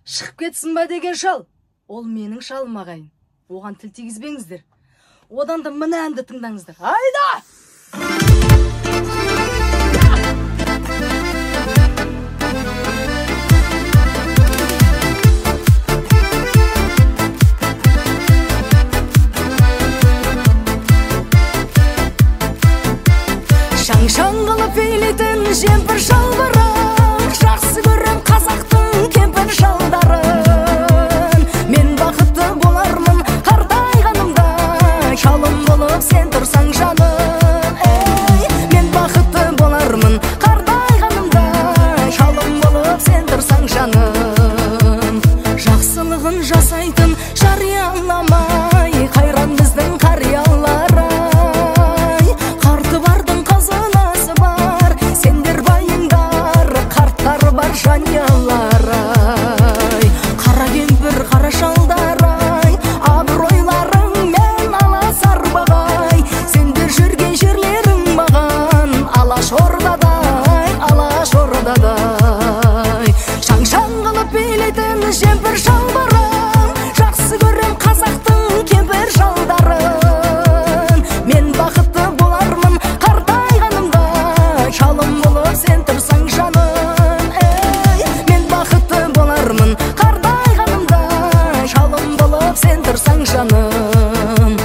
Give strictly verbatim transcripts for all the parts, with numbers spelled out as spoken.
Шығып кетсін ба деген шал. Ол менің шалым ағайын. Оған тіл тигізбеңіздер. Одан да мына әнді тыңдаңыздар. Айда! Шаң-шаң қылып билейтін жемпір шалбарын, жақсы көрем қазақтың кемпір шалдарын. Мен бақытты болармын қартайғанымда, шалым болып сен тұрсаң жаным. Ей, мен бақытты болармын қартайғанымда, шалым болып сен тұрсаң жаным. Жақсылығын жасайтын жарияламай, қайран біздің қариялар. Жанялар ай, қара кемпір, қара шалдар ай, абыройларың мен аласар бағай. Сендер жүрген жерлерің маған Алаш ордадай, Алаш ордадай. Шаң-шаң қылып билейтін жемпір шалбарын, жақсы көрем қазақтың кемпір шалдарын. Мен бақытты болармын қартайғанымда, шалым болып сен тұрсаң жаным. Қартайғанымда, шалым болып сен тұрсаң жаным.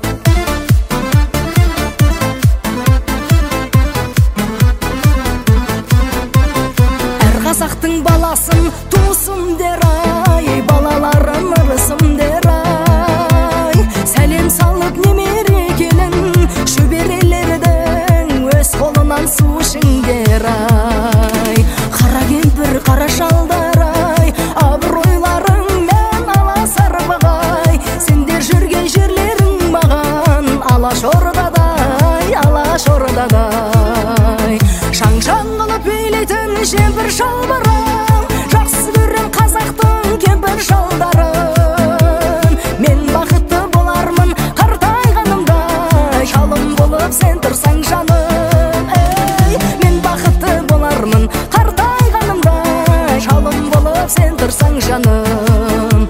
Әр қазақтың баласын туысым дер ай, балаларын ырысым дер ай. Сәлем салып немере келін, шөберелердің өз қолынан су ішіңдер ай. Қара кемпір, қара шалдар ай, абыройларың мен аласар бағай. Сендер жүрген жерлерің маған Алаш ордадай, Алаш ордадай. Шаң-шаң қылып билейтін жемпір шалбарын, жақсы көрем қазақтың кемпір шалдарын. Мен бақытты болармын қартайғанымда, шалым болып сен тұрсаң жаным. Ей, мен бақытты болармын қартайғанымда, шалым болып сен тұрсаң жаным.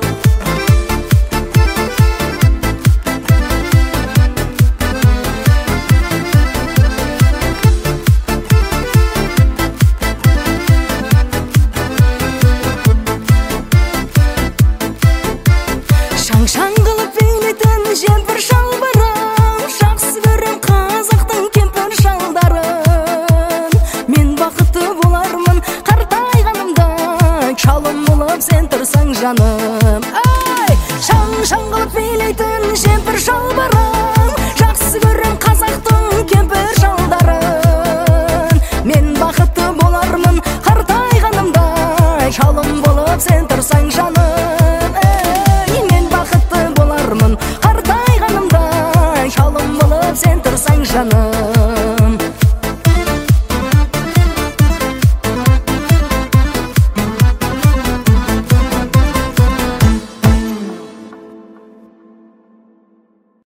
Шаң-шаң қылып билейтін жемпір шалбарын, жақсы көрем қазақтың кемпір шалдарын. Мен бақытты болармын қартайғанымда, шалым болып сен тұрсаң жаным. Ай, шаң-шаң қылып билейтін жемпір шалбарын,